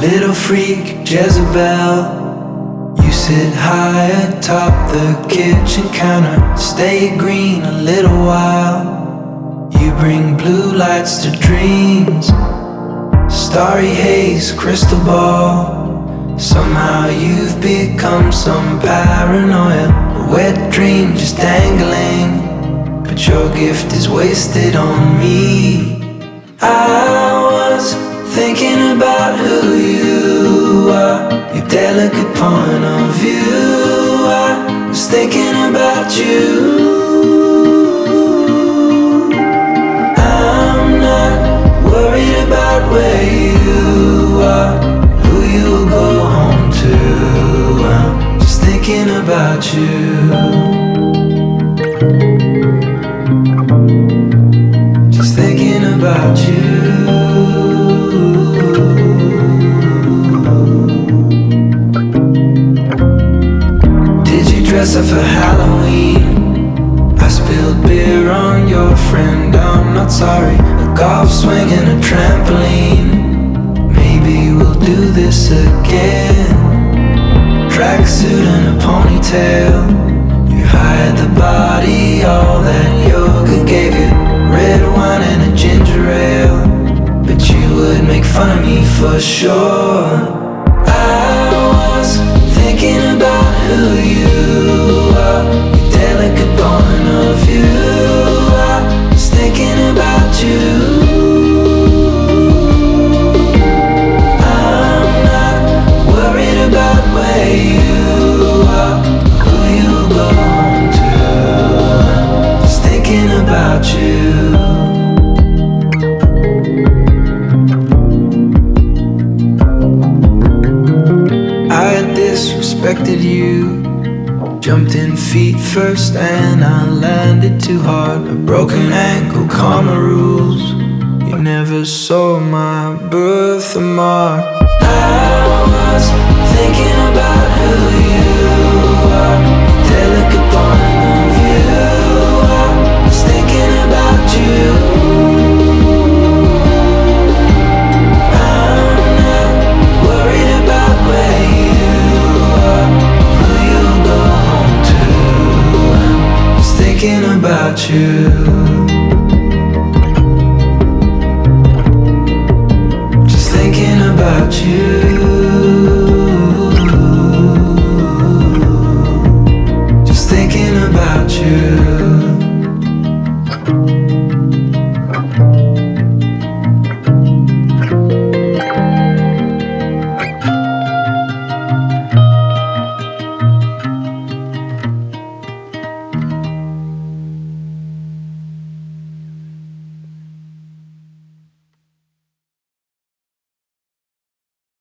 little freak Jezebel. You sit high atop the kitchen counter, stay green a little while. You bring blue lights to dreams, starry haze, crystal ball. Somehow you've become some paranoia, a wet dream just dangling, but your gift is wasted on me. I was thinking about who you are, your delicate point of view. I was thinking about you. I'm not worried about where you are, who you'll go home to. I'm just thinking about you. Just thinking about you. Did you dress up for Halloween? I spilled beer on your friend, I'm not sorry. A golf swing and a trampoline, maybe we'll do this again. Tracksuit and a ponytail, you hide the body, all that yoga gave you. Red wine and a ginger ale, but you would make fun of me for sure. I was thinking about who you are, your delicate point of view. I was thinking about you. I'm not worried about where you are, who you'll go home to. I'm just thinking about you. Disrespected you, jumped in feet first and I landed too hard. A broken ankle, karma rules. You never saw my birthmark. I was thinking about who you are, your delicate point of view. I was thinking about you. Thinking about you. Just thinking about you.